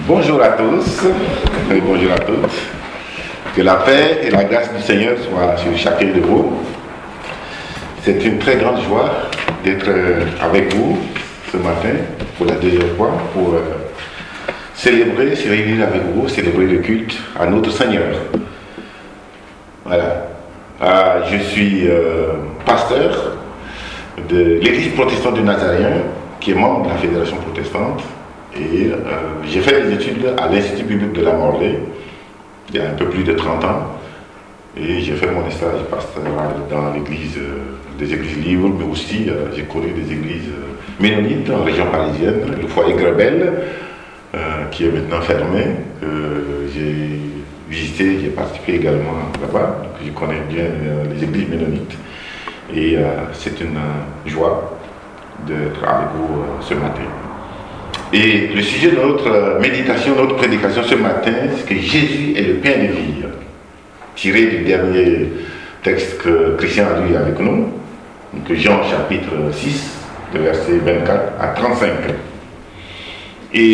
Bonjour à tous et bonjour à toutes. Que la paix et la grâce du Seigneur soient sur chacun de vous. C'est une très grande joie d'être avec vous ce matin pour la deuxième fois pour célébrer, se réunir avec vous, célébrer le culte à notre Seigneur. Voilà. Je suis pasteur de l'Église protestante du Nazaréen, qui est membre de la Fédération protestante. Et j'ai fait des études à l'Institut biblique de la Morlaix, il y a un peu plus de 30 ans. Et j'ai fait mon stage pastoral dans l'église, des églises libres, mais aussi j'ai connu des églises ménonites en région parisienne, le foyer Grebel, qui est maintenant fermé, que j'ai visité, j'ai participé également là-bas, donc je connais bien les églises ménonites. Et c'est une joie d'être avec vous ce matin. Et le sujet de notre méditation, notre prédication ce matin, c'est que Jésus est le pain de vie, tiré du dernier texte que Christian a lu avec nous, donc Jean chapitre 6, de verset 24 à 35. Et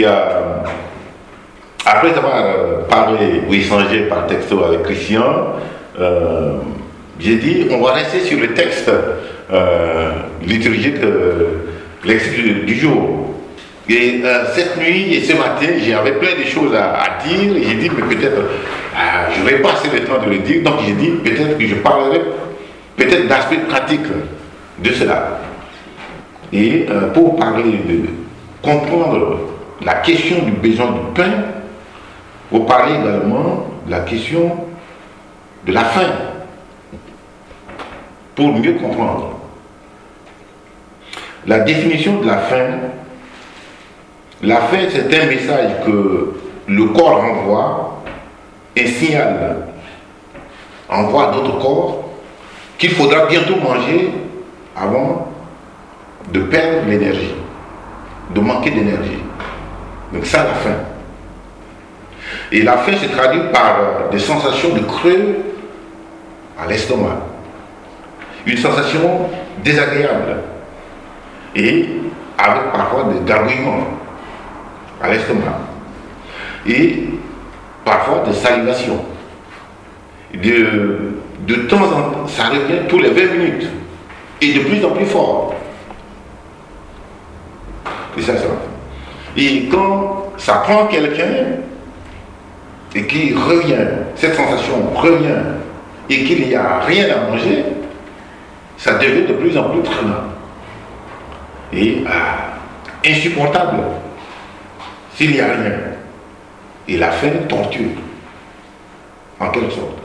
après avoir parlé ou échangé par texto avec Christian, j'ai dit on va rester sur le texte liturgique, l'excuse du jour. Et cette nuit et ce matin, j'avais plein de choses à dire, et j'ai dit, mais peut-être, je n'aurais pas assez le temps de le dire, donc j'ai dit, peut-être que je parlerai peut-être d'aspects pratiques de cela. Et pour parler de comprendre la question du besoin du pain, pour parler également de la question de la faim, pour mieux comprendre. La définition de la faim, c'est un message que le corps envoie, un signal envoie à notre corps qu'il faudra bientôt manger avant de perdre l'énergie, de manquer d'énergie. Donc ça, la faim. Et la faim se traduit par des sensations de creux à l'estomac, une sensation désagréable et avec parfois des gargouillements à l'estomac et parfois de salivation. De temps en temps, ça revient tous les 20 minutes et de plus en plus fort. Et ça. Et quand ça prend quelqu'un et qu'il revient, cette sensation revient et qu'il n'y a rien à manger, ça devient de plus en plus traînant et insupportable. S'il n'y a rien, et la faim torture, en quelque sorte.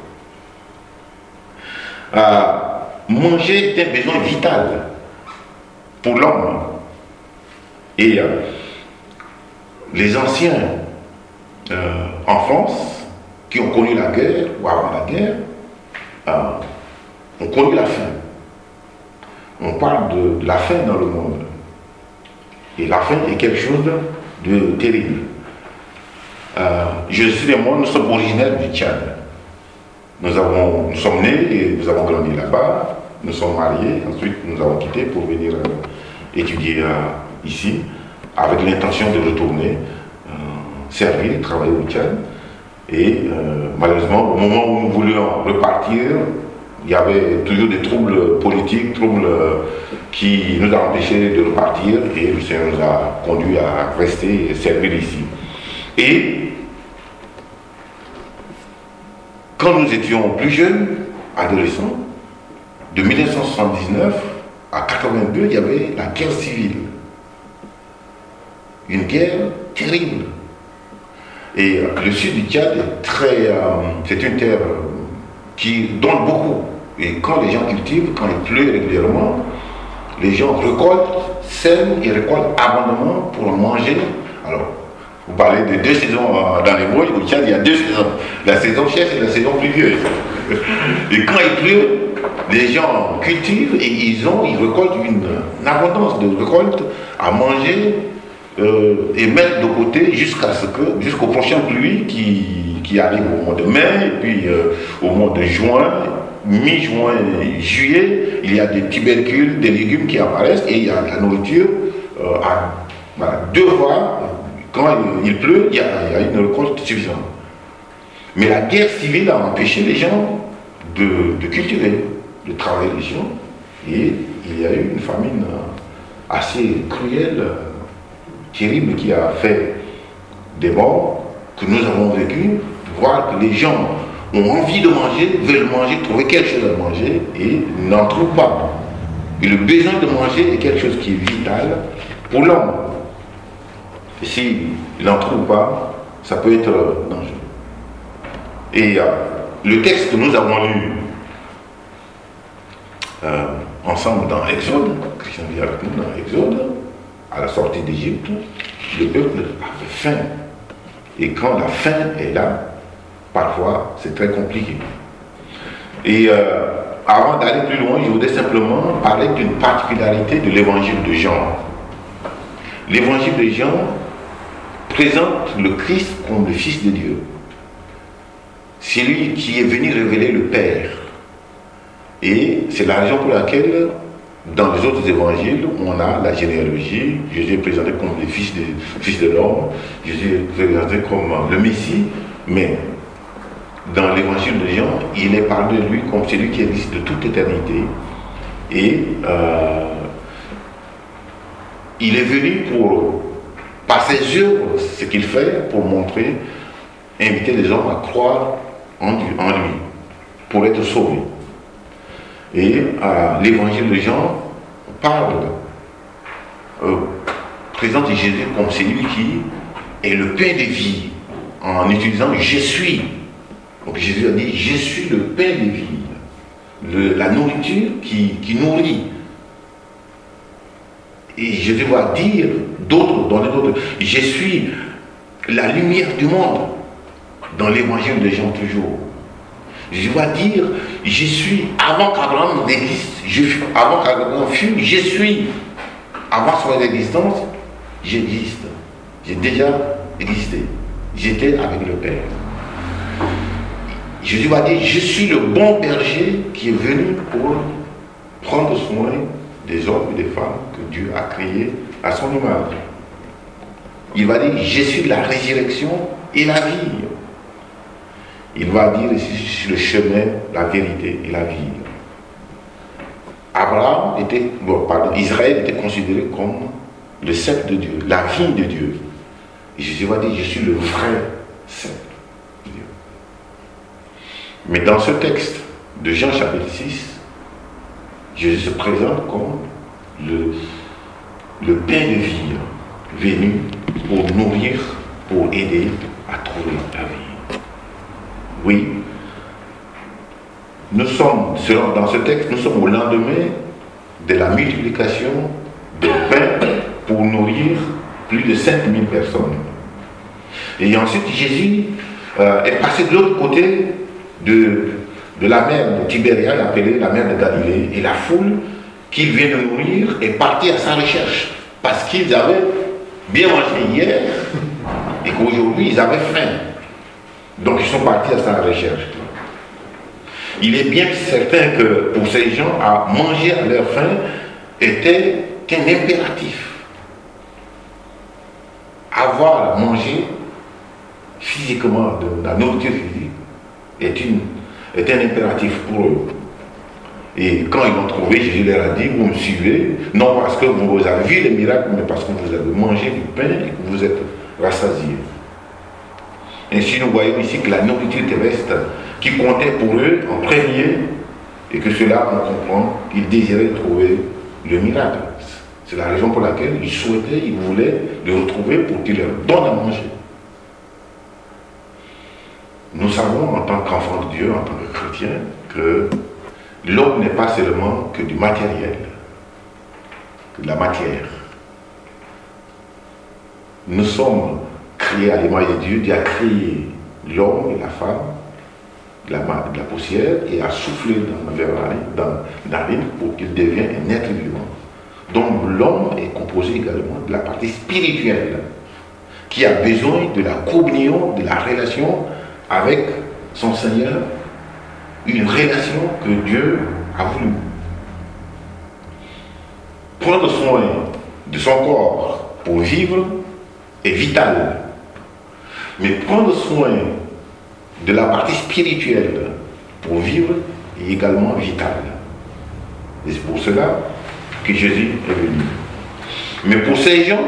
Manger est un besoin vital pour l'homme. Et les anciens en France, qui ont connu la guerre, ou avant la guerre, ont connu la faim. On parle de la faim dans le monde. Et la faim est quelque chose de terrible. Jésus et moi, nous sommes originaires du Tchad. Nous sommes nés et nous avons grandi là-bas. Nous sommes mariés. Ensuite, nous avons quitté pour venir étudier ici, avec l'intention de retourner servir, travailler au Tchad. Et malheureusement, au moment où nous voulions repartir, il y avait toujours des troubles politiques, troubles qui nous ont empêchés de repartir, et le Seigneur nous a conduits à rester et servir ici. Et quand nous étions plus jeunes, adolescents, de 1979 à 82, il y avait la guerre civile. Une guerre terrible. Et le sud du Tchad c'est une terre qui donne beaucoup. Et quand les gens cultivent, quand il pleut régulièrement, les gens récoltent, sèment et récoltent abondamment pour manger. Alors, vous parlez de 2 saisons dans les Vosges, au Tchad, il y a 2 saisons. La saison sèche et la saison pluvieuse. Et quand il pleut, les gens cultivent et ils récoltent une abondance de récoltes à manger et mettre de côté jusqu'aux prochaines pluies qui arrivent au mois de mai, et puis au mois de juin, mi-juin, juillet, il y a des tubercules, des légumes qui apparaissent et il y a de la nourriture à 2 fois quand il pleut, il y a une récolte suffisante. Mais la guerre civile a empêché les gens de cultiver, de travailler les champs. Et il y a eu une famine assez cruelle, terrible, qui a fait des morts que nous avons vécu, voir que les gens ont envie de manger, veulent manger, trouver quelque chose à manger et n'en trouvent pas. Et le besoin de manger est quelque chose qui est vital pour l'homme. Et s'il n'en trouve pas, ça peut être dangereux. Et le texte que nous avons lu ensemble dans Exode, Christian vit avec nous dans Exode, à la sortie d'Égypte, le peuple avait faim. Et quand la faim est là, parfois c'est très compliqué. Et avant d'aller plus loin, je voudrais simplement parler d'une particularité de l'évangile de Jean. L'évangile de Jean présente le Christ comme le Fils de Dieu. C'est lui qui est venu révéler le Père. Et c'est la raison pour laquelle, dans les autres évangiles, on a la généalogie. Jésus est présenté comme le Fils de l'homme. Jésus est présenté comme le Messie. Mais dans l'évangile de Jean, il est parlé de lui comme celui qui existe de toute éternité. Et il est venu pour, par ses œuvres, ce qu'il fait, pour montrer, inviter les hommes à croire en lui, pour être sauvés. Et l'évangile de Jean présente Jésus comme celui qui est le pain de vie, en utilisant je suis. Donc Jésus a dit je suis le pain de vie, la nourriture qui nourrit. Et Jésus va dire donner d'autres, je suis la lumière du monde, dans l'évangile de Jean toujours. Je vais dire, je suis, avant qu'Abraham n'existe, avant qu'Abraham fût, je suis. Avant son existence, j'existe. J'ai déjà existé. J'étais avec le Père. Jésus va dire, je suis le bon berger qui est venu pour prendre soin des hommes et des femmes que Dieu a créés à son image. Il va dire, je suis la résurrection et la vie. Il va dire ici, je suis le chemin, la vérité et la vie. Israël était considéré comme le cep de Dieu, la vigne de Dieu. Et Jésus va dire, je suis le vrai cep de Dieu. Mais dans ce texte de Jean chapitre 6, Jésus se présente comme le pain de vie venu pour nourrir, pour aider à trouver la vie. Oui, dans ce texte, nous sommes au lendemain de la multiplication des pains pour nourrir plus de 5000 personnes. Et ensuite, Jésus est passé de l'autre côté de la mer de Tibériade, appelée la mer de Galilée, et la foule qu'il vient de nourrir est partie à sa recherche, parce qu'ils avaient bien mangé hier, et qu'aujourd'hui, ils avaient faim. Donc ils sont partis à sa recherche. Il est bien certain que pour ces gens, à manger à leur faim était un impératif. Avoir à manger physiquement, de la nourriture physique, est un impératif pour eux. Et quand ils l'ont trouvé, Jésus leur a dit, vous me suivez, non parce que vous avez vu les miracles, mais parce que vous avez mangé du pain et que vous êtes rassasiés. Ainsi, nous voyons ici que la nourriture terrestre qui comptait pour eux en premier, et que cela, on comprend qu'ils désiraient trouver le miracle. C'est la raison pour laquelle ils souhaitaient, ils voulaient le retrouver pour qu'il leur donne à manger. Nous savons en tant qu'enfants de Dieu, en tant que chrétiens, que l'homme n'est pas seulement que du matériel, que de la matière. Nous sommes créé à l'image de Dieu. Dieu a créé l'homme et la femme de la poussière et a soufflé dans la narine pour qu'il devienne un être vivant. Donc l'homme est composé également de la partie spirituelle qui a besoin de la communion, de la relation avec son Seigneur, une relation que Dieu a voulu. Prendre soin de son corps pour vivre est vital. Mais prendre soin de la partie spirituelle pour vivre est également vital. Et c'est pour cela que Jésus est venu. Mais pour ces gens,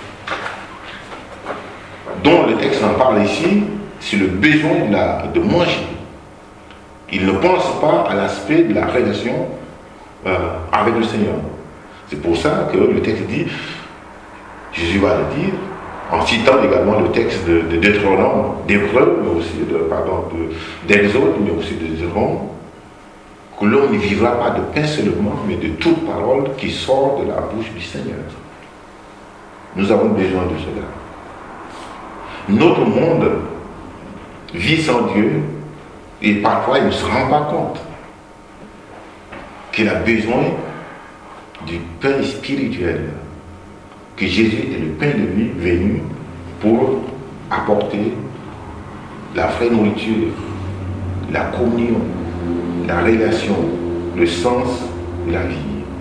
dont le texte en parle ici, c'est le besoin de manger. Ils ne pensent pas à l'aspect de la relation avec le Seigneur. C'est pour ça que le texte dit, Jésus va le dire, en citant également le texte de Deutéronome, d'Hébreux, mais aussi d'Exode, mais aussi de Deutéronome, que l'homme ne vivra pas de pain seulement, mais de toute parole qui sort de la bouche du Seigneur. Nous avons besoin de cela. Notre monde vit sans Dieu et parfois il ne se rend pas compte qu'il a besoin du pain spirituel, que Jésus est le pain de vie venu pour apporter la vraie nourriture, la communion, la relation, le sens de la vie.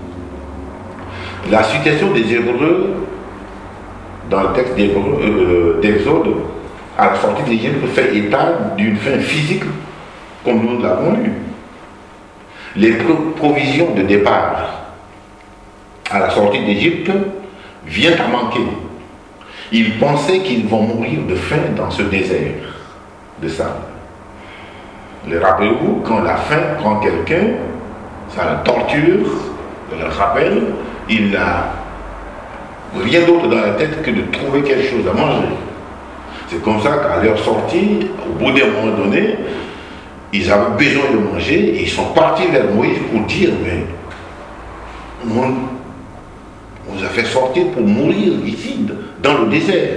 La situation des Hébreux, dans le texte d'Exode, à la sortie d'Égypte, fait état d'une faim physique, comme nous l'avons lu. Les provisions de départ à la sortie d'Égypte viennent à manquer. Ils pensaient qu'ils vont mourir de faim dans ce désert de sable. Le rappelez-vous, quand la faim prend quelqu'un, ça la torture, je le rappelle, il n'a rien d'autre dans la tête que de trouver quelque chose à manger. C'est comme ça qu'à leur sortie, au bout d'un moment donné, ils avaient besoin de manger et ils sont partis vers Moïse pour dire, mais on nous a fait sortir pour mourir ici, dans le désert.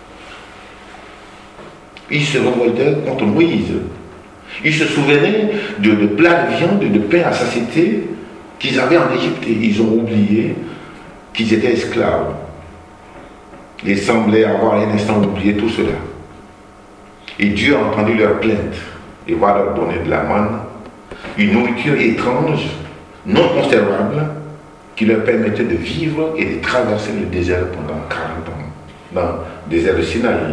Ils se révoltaient contre Moïse. Ils se souvenaient de plats de viande et de pain à satiété qu'ils avaient en Égypte. Et ils ont oublié qu'ils étaient esclaves. Ils semblaient avoir un instant oublié tout cela. Et Dieu a entendu leur plainte et va leur donner de la manne, une nourriture étrange, non conservable, qui leur permettait de vivre et de traverser le désert pendant 40 ans, dans le désert de Sinaï.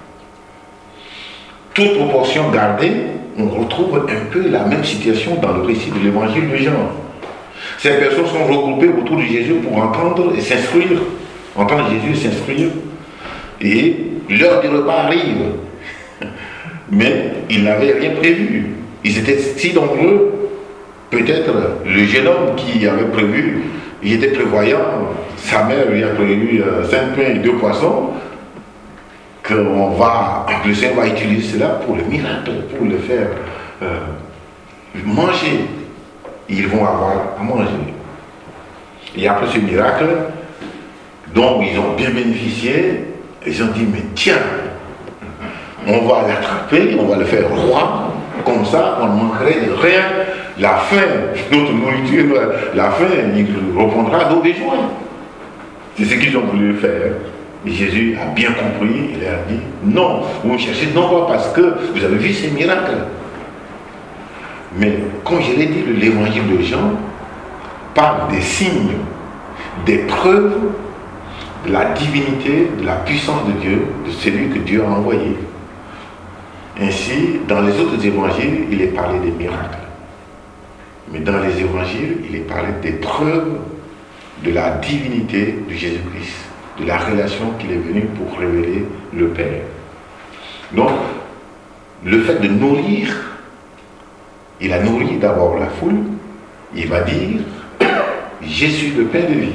Toute proportion gardée, on retrouve un peu la même situation dans le récit de l'évangile de Jean. Ces personnes sont regroupées autour de Jésus pour entendre et s'instruire, entendre Jésus et s'instruire. Et l'heure du repas arrive. Mais ils n'avaient rien prévu. Ils étaient si nombreux, peut-être le jeune homme qui avait prévu, il était prévoyant, sa mère lui a prévu 5 pains et 2 poissons, qu'on va, le Seigneur va utiliser cela pour le miracle, pour le faire manger. Ils vont avoir à manger. Et après ce miracle, dont ils ont bien bénéficié, ils ont dit, mais tiens, on va l'attraper, on va le faire roi, comme ça on ne manquerait de rien. La faim, notre nourriture, la faim, il répondra à nos besoins. C'est ce qu'ils ont voulu faire. Et Jésus a bien compris, il a dit, non, vous me cherchez non pas parce que vous avez vu ces miracles. Mais comme je l'ai dit, l'évangile de Jean parle des signes, des preuves de la divinité, de la puissance de Dieu, de celui que Dieu a envoyé. Ainsi, dans les autres évangiles, il est parlé des miracles. Mais dans les évangiles, il est parlé des preuves de la divinité de Jésus-Christ, de la relation qu'il est venu pour révéler le Père. Donc, le fait de nourrir, il a nourri d'abord la foule, il va dire, je suis le pain de vie.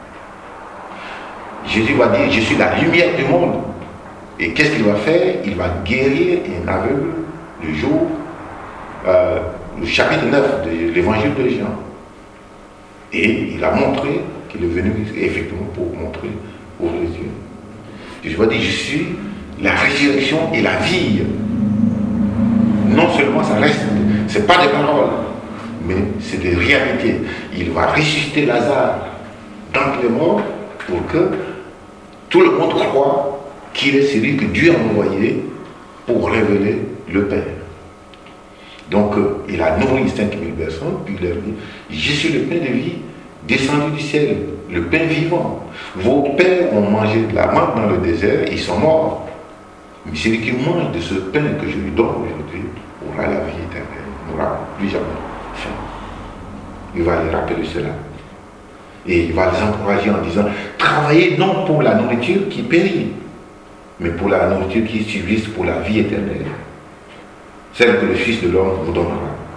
Jésus va dire, je suis la lumière du monde. Et qu'est-ce qu'il va faire? Il va guérir un aveugle le jour, le chapitre 9 de l'évangile de Jean. Et il a montré qu'il est venu effectivement pour montrer aux yeux. Jésus va dire, je suis la résurrection et la vie. Non seulement ça reste, ce n'est pas des paroles, mais c'est des réalités. Il va ressusciter Lazare d'entre les morts pour que tout le monde croit qu'il est celui que Dieu a envoyé pour révéler le Père. Donc il a nourri 5000 personnes, puis il leur dit, je suis le pain de vie descendu du ciel, le pain vivant. Vos pères ont mangé de la manne dans le désert, ils sont morts. Mais celui qui mange de ce pain que je lui donne aujourd'hui aura la vie éternelle, n'aura plus jamais faim. Il va les rappeler cela. Et il va les encourager en disant, travaillez non pour la nourriture qui périt, mais pour la nourriture qui subsiste pour la vie éternelle, celle que le Fils de l'homme vous donnera.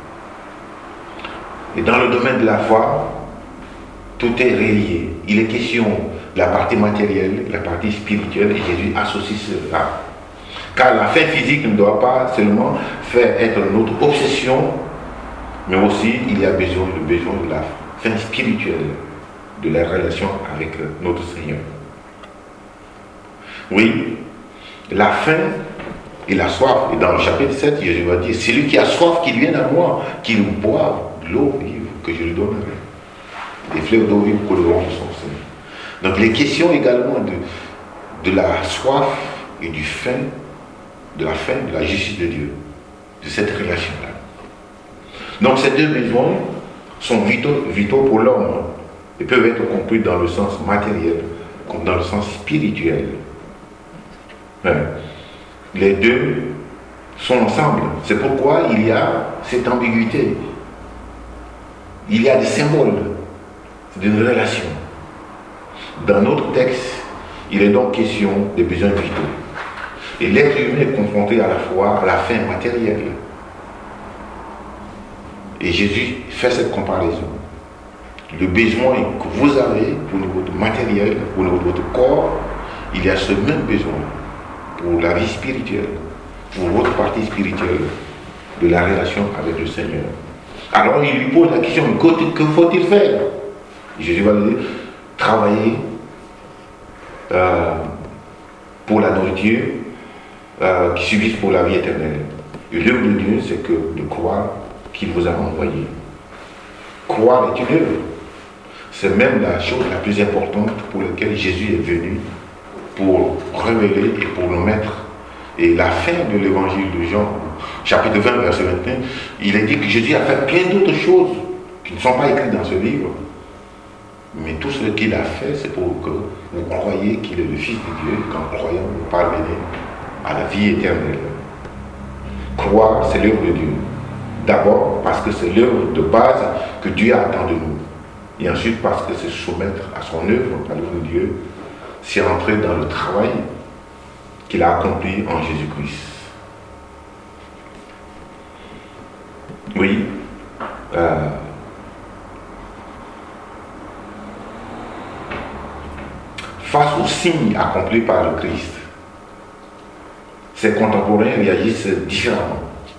Et dans le domaine de la foi, tout est relié. Il est question de la partie matérielle, la partie spirituelle, et Jésus associe cela. Car la faim physique ne doit pas seulement faire être notre obsession, mais aussi il y a besoin de la faim spirituelle, de la relation avec notre Seigneur. Oui, la faim et la soif, et dans le chapitre 7, Jésus va dire, celui qui a soif, qu'il vienne à moi, qu'il boive de l'eau vive que je lui donnerai. Des fleuves d'eau vive couleront de son sein. Donc les questions également de la soif et du faim, de la faim, de la justice de Dieu, de cette relation-là. Donc ces deux besoins sont vitaux pour l'homme et peuvent être compris dans le sens matériel comme dans le sens spirituel. Les deux sont ensemble. C'est pourquoi il y a cette ambiguïté. Il y a des symboles d'une relation. Dans notre texte, il est donc question des besoins vitaux. Et l'être humain est confronté à la fois à la faim matérielle. Et Jésus fait cette comparaison. Le besoin que vous avez au niveau matériel, au niveau de votre corps, il y a ce même besoin pour la vie spirituelle, pour votre partie spirituelle de la relation avec le Seigneur. Alors il lui pose la question, que faut-il faire? Jésus va lui dire, travailler pour la nourriture qui subsiste pour la vie éternelle. Et l'œuvre de Dieu, c'est que de croire qu'il vous a envoyé. Croire est une œuvre. C'est même la chose la plus importante pour laquelle Jésus est venu, pour révéler et pour nous mettre. Et la fin de l'évangile de Jean, chapitre 20, verset 21, il est dit que Jésus a fait plein d'autres choses qui ne sont pas écrites dans ce livre. Mais tout ce qu'il a fait, c'est pour que vous croyiez qu'il est le Fils de Dieu, qu'en croyant, vous parvenez à la vie éternelle. Croire, c'est l'œuvre de Dieu. D'abord, parce que c'est l'œuvre de base que Dieu attend de nous. Et ensuite, parce que c'est soumettre à son œuvre, à l'œuvre de Dieu, c'est entrer dans le travail qu'il a accompli en Jésus-Christ. Oui. Face aux signes accomplis par le Christ, ses contemporains réagissent différemment.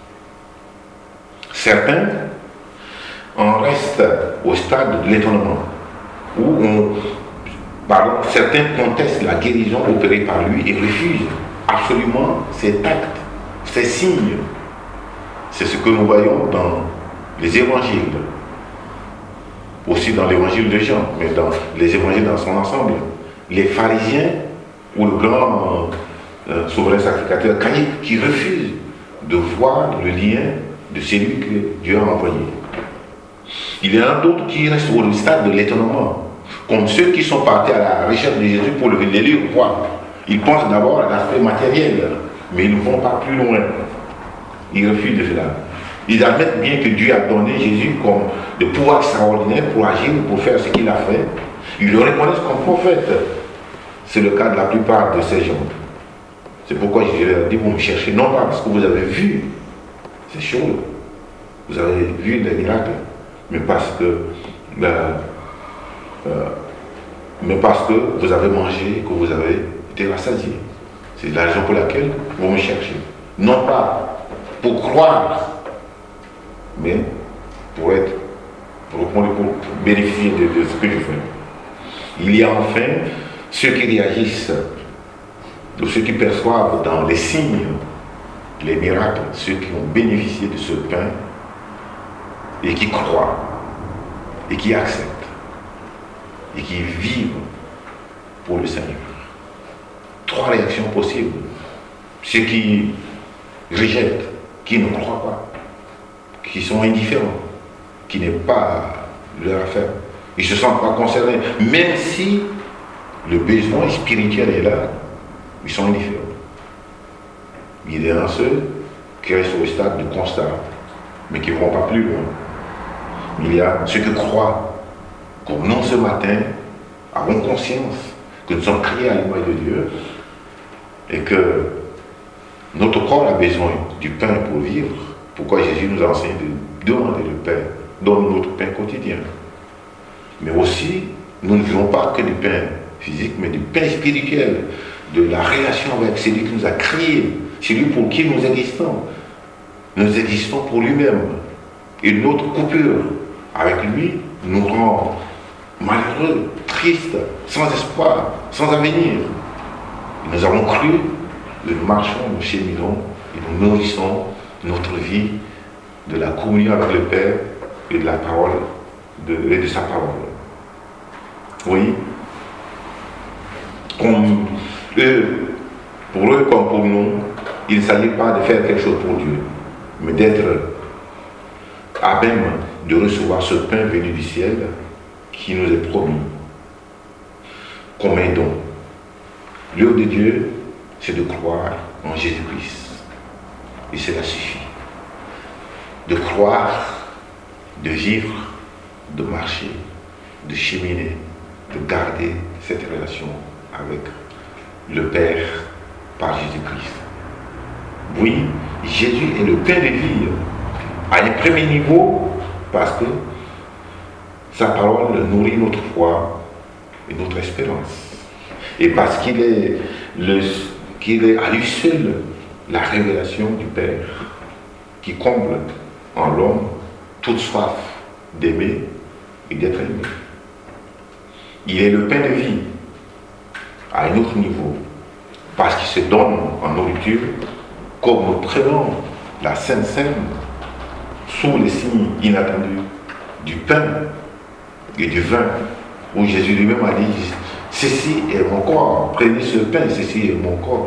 Certains en restent au stade de l'étonnement, où certains contestent la guérison opérée par lui et refusent absolument ces actes, ces signes. C'est ce que nous voyons dans les évangiles, aussi dans l'évangile de Jean, mais dans les évangiles dans son ensemble. Les pharisiens ou le grand souverain sacrificateur Caïphe qui refusent de voir le lien de celui que Dieu a envoyé. Il y en a d'autres qui restent au stade de l'étonnement, comme ceux qui sont partis à la recherche de Jésus pour le lire voir. Ils pensent d'abord à l'aspect matériel, mais ils ne vont pas plus loin. Ils refusent de cela. Ils admettent bien que Dieu a donné Jésus comme de pouvoir extraordinaire pour agir, pour faire ce qu'il a fait. Ils le reconnaissent comme prophète. C'est le cas de la plupart de ces gens. C'est pourquoi je leur dis, vous me cherchez, non pas parce que vous avez vu ces choses, vous avez vu des miracles, mais parce que vous avez mangé, que vous avez été rassasié. C'est la raison pour laquelle vous me cherchez. Non pas pour croire, mais pour bénéficier de ce que je fais. Il y a enfin ceux qui réagissent, ou ceux qui perçoivent dans les signes, les miracles, ceux qui ont bénéficié de ce pain, et qui croient, et qui acceptent, et qui vivent pour le Seigneur. 3 réactions possibles. Ceux qui rejettent, qui ne croient pas, qui sont indifférents, qui n'est pas leur affaire. Ils ne se sentent pas concernés. Même si le besoin spirituel est là, ils sont indifférents. Il y en a ceux qui restent au stade de constat, mais qui ne vont pas plus loin. Il y a ceux qui croient, comme nous ce matin, avons conscience que nous sommes créés à l'image de Dieu et que notre corps a besoin du pain pour vivre. Pourquoi Jésus nous a enseigné de demander le pain, donne notre pain quotidien. Mais aussi, nous ne vivons pas que du pain physique, mais du pain spirituel, de la relation avec celui qui nous a créés, celui pour qui nous existons. Nous existons pour lui-même. Et notre coupure avec lui nous rend malheureux, tristes, sans espoir, sans avenir. Nous avons cru, nous marchons, nous cheminons et nous nourrissons notre vie de la communion avec le Père et de la parole, et de sa parole. Oui. Comme eux, pour eux comme pour nous, il ne s'agit pas de faire quelque chose pour Dieu, mais d'être à même de recevoir ce pain venu du ciel qui nous est promis comme un don. L'œuvre de Dieu, c'est de croire en Jésus-Christ. Et cela suffit. De croire, de vivre, de marcher, de cheminer, de garder cette relation avec le Père par Jésus-Christ. Oui, Jésus est le pain de vie à un premier niveau parce que sa parole nourrit notre foi et notre espérance. Et parce qu'il est à lui seul la révélation du Père qui comble en l'homme toute soif d'aimer et d'être aimé. Il est le pain de vie à un autre niveau parce qu'il se donne en nourriture comme nous prenons la Sainte Seine sous les signes inattendus du pain et du vin où Jésus lui-même a dit « Ceci est mon corps, prenez ce pain, ceci est mon corps. »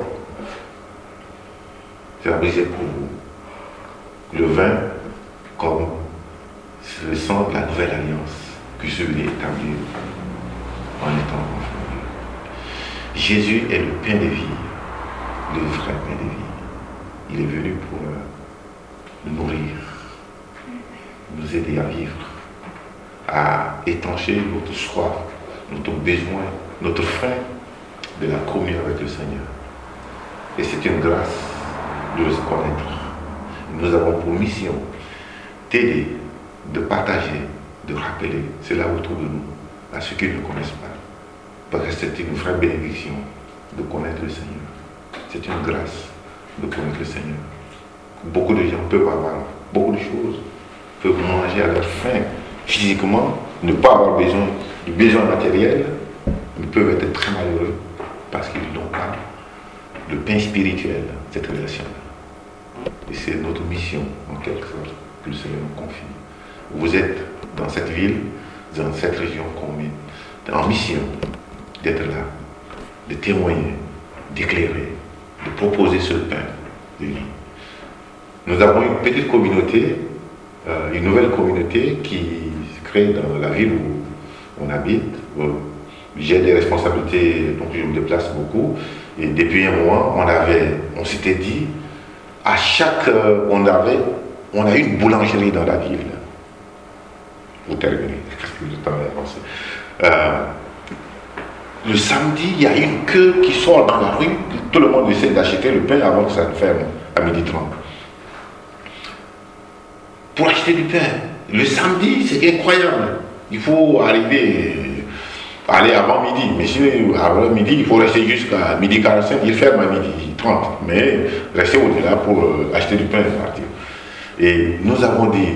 C'est brisé pour vous. Le vin comme le sang de la nouvelle alliance que je voulais établir en étant confirmé. Jésus est le pain de vie, le vrai pain de vie. Il est venu pour nous nourrir, nous aider à vivre, à étancher notre soif, notre besoin, notre faim de la communion avec le Seigneur. Et c'est une grâce de le connaître. Nous avons pour mission d'aider, de partager, de rappeler cela autour de nous, à ceux qui ne le connaissent pas. Parce que c'est une vraie bénédiction de connaître le Seigneur. C'est une grâce de connaître le Seigneur. Beaucoup de gens peuvent avoir beaucoup de choses, peuvent manger à leur faim physiquement, ne pas avoir besoin du besoin matériel, mais peuvent être très malheureux parce qu'ils n'ont pas le pain spirituel, cette relation-là. Et c'est notre mission, en quelque sorte, que le Seigneur nous confie. Vous êtes dans cette ville, dans cette région commune, en mission d'être là, de témoigner, d'éclairer, de proposer ce pain de vie. Nous avons une petite communauté, une nouvelle communauté qui se crée dans la ville où on habite. J'ai des responsabilités, donc je me déplace beaucoup. Et depuis un mois, on s'était dit, à chaque, on a une boulangerie dans la ville. Vous terminez, parce que le temps est avancé. Le samedi, il y a une queue qui sort dans la rue, tout le monde essaie d'acheter le pain avant que ça ne ferme à 12h30. Pour acheter du pain, le samedi, c'est incroyable. Il faut aller avant midi. Mais si avant midi, il faut rester jusqu'à 12h45, il ferme à 12h30. Mais rester au-delà pour acheter du pain et partir. Et nous avons dit,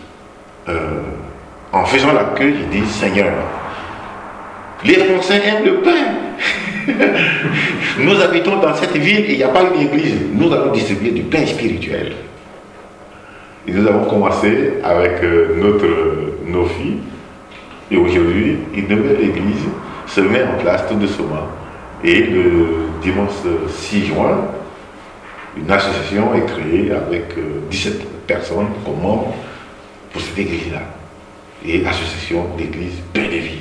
en faisant la queue, j'ai dit, Seigneur, les Français aiment le pain. Nous habitons dans cette ville et il n'y a pas une église. Nous allons distribuer du pain spirituel. Et nous avons commencé avec nos filles. Et aujourd'hui, une nouvelle église se met en place tout doucement. Et le dimanche 6 juin, une association est créée avec 17 personnes comme membres pour cette église-là. et l'association d'église Pain de Vie.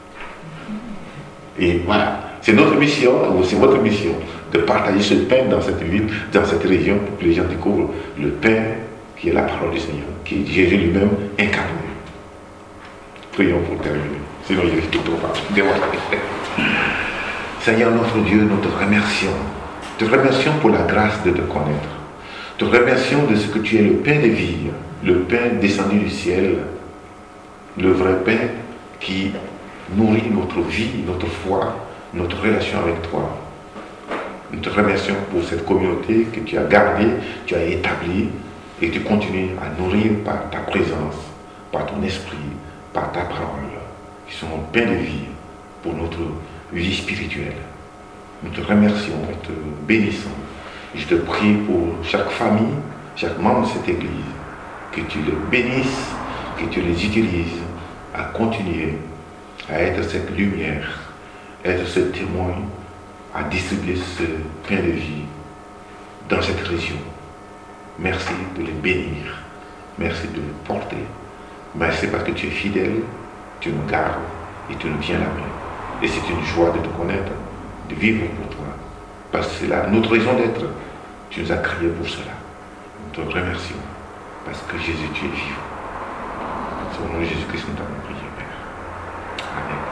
Et voilà, c'est notre mission, ou c'est votre mission, de partager ce pain dans cette ville, dans cette région, pour que les gens découvrent le pain qui est la parole du Seigneur, qui est Jésus lui-même incarné. Prions pour terminer, sinon je risque trop pas. Seigneur notre Dieu, nous te remercions. Te remercions pour la grâce de te connaître. Te remercions de ce que tu es le pain de vie, le pain descendu du ciel, le vrai pain qui nourrit notre vie, notre foi, notre relation avec toi. Nous te remercions pour cette communauté que tu as gardée, tu as établie et que tu continues à nourrir par ta présence, par ton esprit, par ta parole, qui sont un pain de vie pour notre vie spirituelle. Nous te remercions et te bénissons. Je te prie pour chaque famille, chaque membre de cette église, que tu les bénisses, que tu les utilises à continuer à être cette lumière, être ce témoin, à distribuer ce pain de vie dans cette région. Merci de les bénir, merci de les porter. Merci parce que tu es fidèle, tu nous gardes et tu nous tiens la main. Et c'est une joie de te connaître, de vivre pour toi. Parce que c'est là notre raison d'être. Tu nous as créés pour cela. Nous te remercions parce que Jésus, tu es vivant. C'est au nom de Jésus-Christ que nous t'avons prié, Père. Amen.